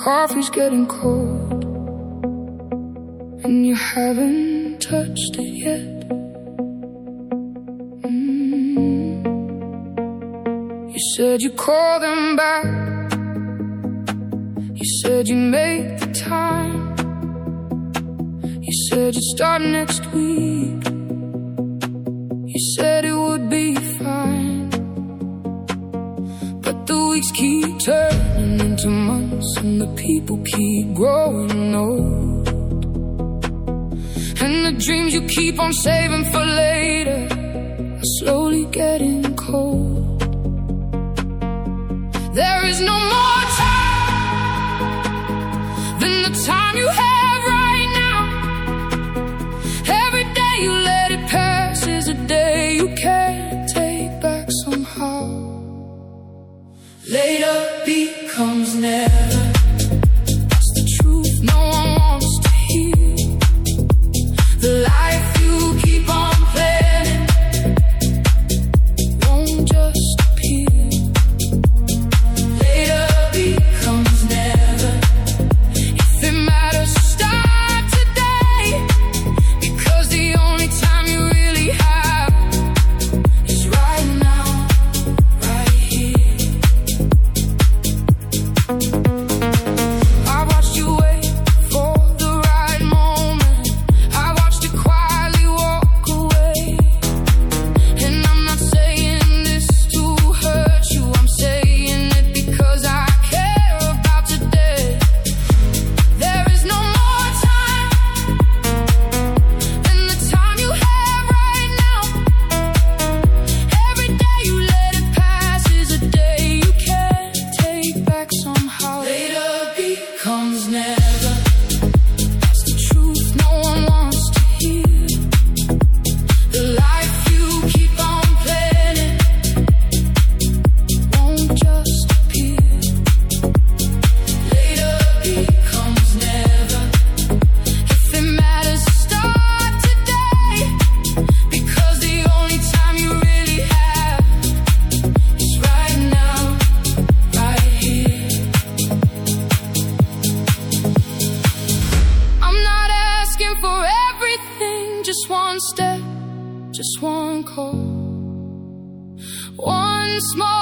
coffee's getting cold and you haven't touched it yet. You said you'd call them back. You said you'd make the time. You said you'd start next week. You said it would be fine. But the weeks keep turning into months and the people keep growing old. And the dreams you keep on saving for later are slowly getting cold. There is no more time than the time you have right now. Every day you let it pass is a day you can't take back somehow. Later becomes never. That's the truth no one wants to hear. The life you keep on planning won't just appear. Later becomes never. If it matters, start today. Because the only time you really have is right now, right here. I watched you wait for the right moment. I watched you quietly walk away. And I'm not saying this to hurt you, I'm saying it because I care about today. There is no more time than the time you have right now. Every day you let it pass is a day you can't take back somehow. Later becomes never. That's the truth no one wants to hear. The life you keep on planning won't just appear. Later becomes never. If it matters, start today. Because the only time you really have is right now, right here. I'm not asking for everything, just one step, just one call, one small